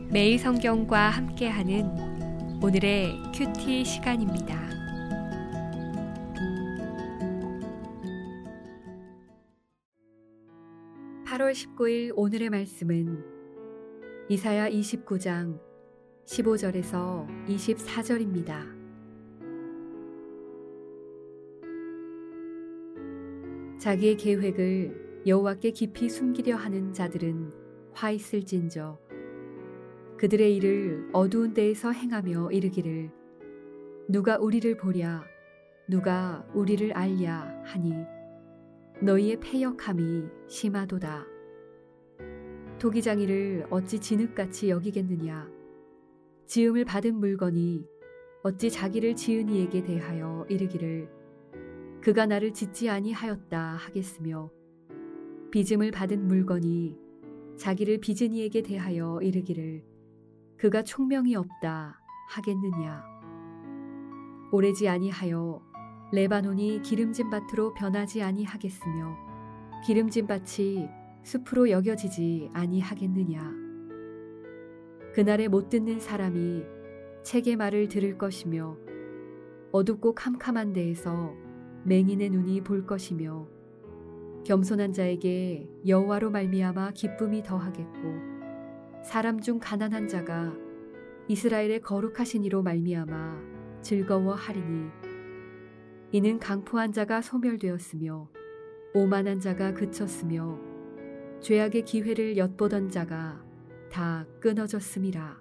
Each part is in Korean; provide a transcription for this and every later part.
매일 성경과 함께하는 오늘의 큐티 시간입니다. 8월 19일 오늘의 말씀은 이사야 29장 15절에서 24절입니다. 자기의 계획을 여호와께 깊이 숨기려 하는 자들은 화 있을진저 그들의 일을 어두운 데에서 행하며 이르기를 누가 우리를 보랴 누가 우리를 알랴 하니 너희의 패역함이 심하도다. 토기장이를 어찌 진흙같이 여기겠느냐 지음을 받은 물건이 어찌 자기를 지은 이에게 대하여 이르기를 그가 나를 짓지 아니하였다 하겠으며 빚음을 받은 물건이 자기를 빚은 이에게 대하여 이르기를 그가 총명이 없다 하겠느냐. 오래지 아니하여 레바논이 기름진 밭으로 변하지 아니하겠으며 기름진 밭이 숲으로 여겨지지 아니하겠느냐. 그날에 못 듣는 사람이 책의 말을 들을 것이며 어둡고 캄캄한 데에서 맹인의 눈이 볼 것이며 겸손한 자에게 여호와로 말미암아 기쁨이 더하겠고 사람 중 가난한 자가 이스라엘의 거룩하신 이로 말미암아 즐거워하리니 이는 강포한 자가 소멸되었으며 오만한 자가 그쳤으며 죄악의 기회를 엿보던 자가 다 끊어졌음이라.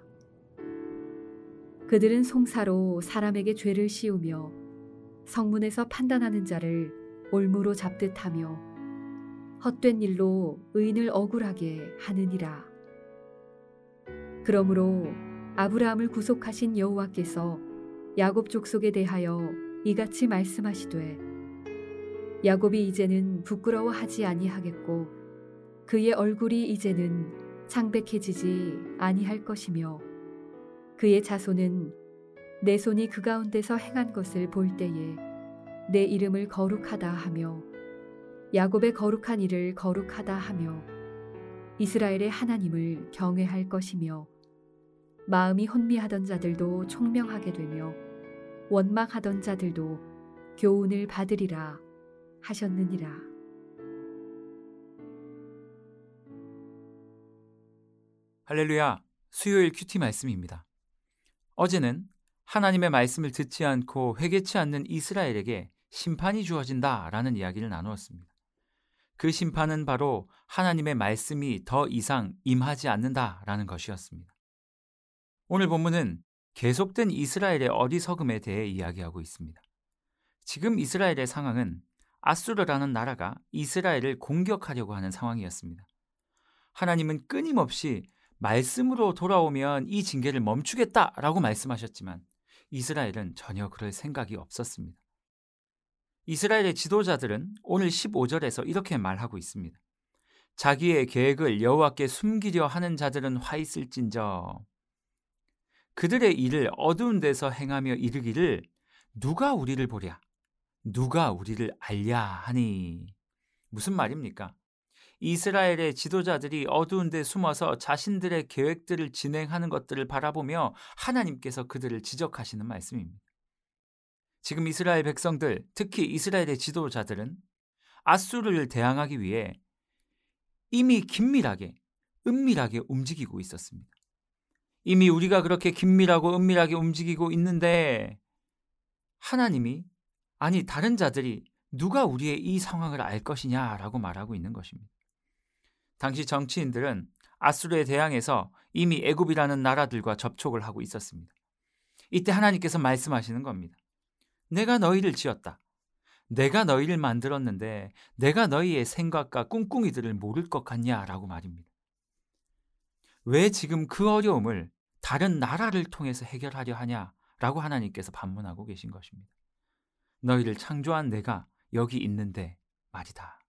그들은 송사로 사람에게 죄를 씌우며 성문에서 판단하는 자를 올무로 잡듯 하며 헛된 일로 의인을 억울하게 하느니라. 그러므로 아브라함을 구속하신 여호와께서 야곱 족속에 대하여 이같이 말씀하시되 야곱이 이제는 부끄러워하지 아니하겠고 그의 얼굴이 이제는 창백해지지 아니할 것이며 그의 자손은 내 손이 그 가운데서 행한 것을 볼 때에 내 이름을 거룩하다 하며 야곱의 거룩한 일을 거룩하다 하며 이스라엘의 하나님을 경외할 것이며 마음이 혼미하던 자들도 총명하게 되며 원망하던 자들도 교훈을 받으리라 하셨느니라. 할렐루야, 수요일 큐티 말씀입니다. 어제는 하나님의 말씀을 듣지 않고 회개치 않는 이스라엘에게 심판이 주어진다라는 이야기를 나누었습니다. 그 심판은 바로 하나님의 말씀이 더 이상 임하지 않는다라는 것이었습니다. 오늘 본문은 계속된 이스라엘의 어리석음에 대해 이야기하고 있습니다. 지금 이스라엘의 상황은 아수르라는 나라가 이스라엘을 공격하려고 하는 상황이었습니다. 하나님은 끊임없이 말씀으로 돌아오면 이 징계를 멈추겠다라고 말씀하셨지만 이스라엘은 전혀 그럴 생각이 없었습니다. 이스라엘의 지도자들은 오늘 15절에서 이렇게 말하고 있습니다. 자기의 계획을 여호와께 숨기려 하는 자들은 화 있을진저 그들의 일을 어두운 데서 행하며 이르기를 누가 우리를 보랴 누가 우리를 알랴 하니. 무슨 말입니까? 이스라엘의 지도자들이 어두운 데 숨어서 자신들의 계획들을 진행하는 것들을 바라보며 하나님께서 그들을 지적하시는 말씀입니다. 지금 이스라엘 백성들, 특히 이스라엘의 지도자들은 아수르를 대항하기 위해 이미 은밀하게 움직이고 있었습니다. 이미 우리가 그렇게 긴밀하고 은밀하게 움직이고 있는데 하나님이, 아니 다른 자들이 누가 우리의 이 상황을 알 것이냐라고 말하고 있는 것입니다. 당시 정치인들은 아수르에 대항해서 이미 애굽이라는 나라들과 접촉을 하고 있었습니다. 이때 하나님께서 말씀하시는 겁니다. 내가 너희를 지었다. 내가 너희를 만들었는데 내가 너희의 생각과 꿍꿍이들을 모를 것 같냐라고 말입니다. 왜 지금 그 어려움을 다른 나라를 통해서 해결하려 하냐라고 하나님께서 반문하고 계신 것입니다. 너희를 창조한 내가 여기 있는데 말이다.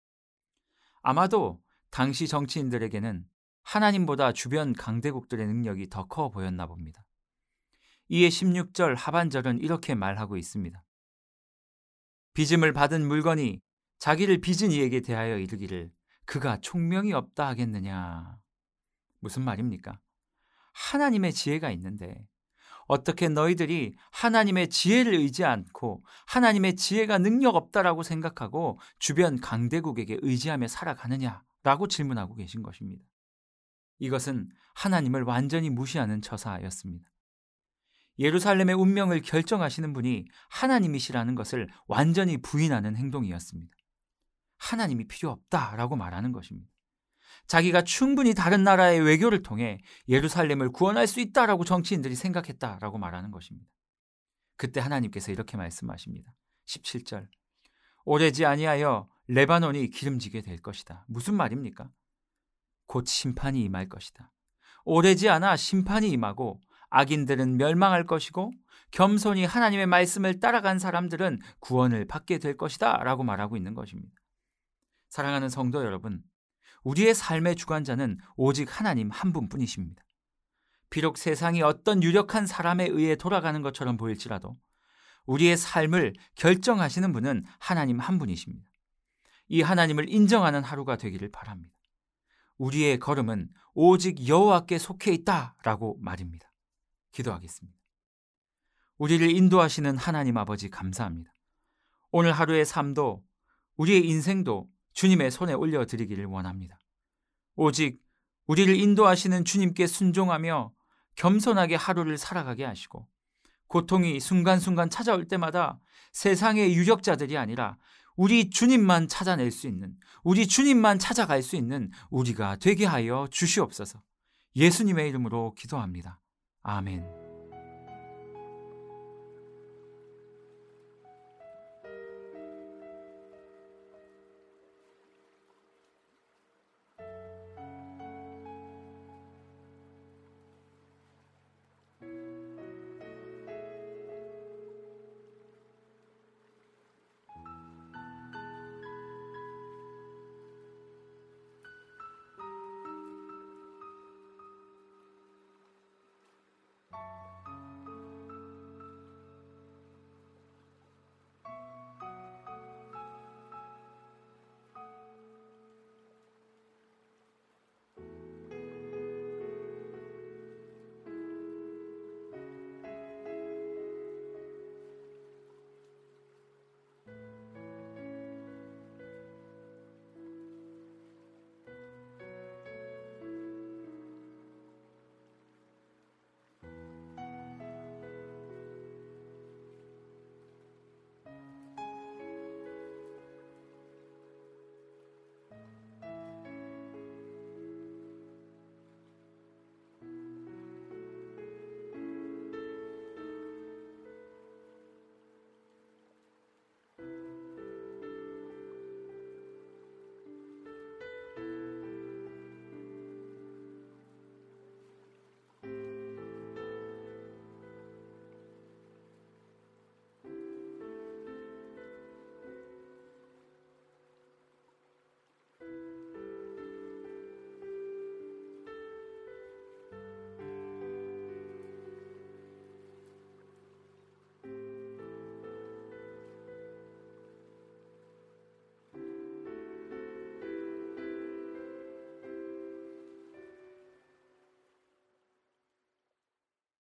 아마도 당시 정치인들에게는 하나님보다 주변 강대국들의 능력이 더 커 보였나 봅니다. 이에 16절 하반절은 이렇게 말하고 있습니다. 빚음을 받은 물건이 자기를 빚은 이에게 대하여 이르기를 그가 총명이 없다 하겠느냐. 무슨 말입니까? 하나님의 지혜가 있는데 어떻게 너희들이 하나님의 지혜를 의지 않고 하나님의 지혜가 능력 없다라고 생각하고 주변 강대국에게 의지하며 살아가느냐라고 질문하고 계신 것입니다. 이것은 하나님을 완전히 무시하는 처사였습니다. 예루살렘의 운명을 결정하시는 분이 하나님이시라는 것을 완전히 부인하는 행동이었습니다. 하나님이 필요 없다라고 말하는 것입니다. 자기가 충분히 다른 나라의 외교를 통해 예루살렘을 구원할 수 있다라고 정치인들이 생각했다라고 말하는 것입니다. 그때 하나님께서 이렇게 말씀하십니다. 17절. 오래지 아니하여 레바논이 기름지게 될 것이다. 무슨 말입니까? 곧 심판이 임할 것이다. 오래지 않아 심판이 임하고 악인들은 멸망할 것이고 겸손히 하나님의 말씀을 따라간 사람들은 구원을 받게 될 것이다 라고 말하고 있는 것입니다. 사랑하는 성도 여러분, 우리의 삶의 주관자는 오직 하나님 한 분뿐이십니다. 비록 세상이 어떤 유력한 사람에 의해 돌아가는 것처럼 보일지라도 우리의 삶을 결정하시는 분은 하나님 한 분이십니다. 이 하나님을 인정하는 하루가 되기를 바랍니다. 우리의 걸음은 오직 여호와께 속해 있다라고 말입니다. 기도하겠습니다. 우리를 인도하시는 하나님 아버지 감사합니다. 오늘 하루의 삶도 우리의 인생도 주님의 손에 올려드리기를 원합니다. 오직 우리를 인도하시는 주님께 순종하며 겸손하게 하루를 살아가게 하시고 고통이 순간순간 찾아올 때마다 세상의 유력자들이 아니라 우리 주님만 찾아낼 수 있는, 우리 주님만 찾아갈 수 있는 우리가 되게 하여 주시옵소서. 예수님의 이름으로 기도합니다. 아멘.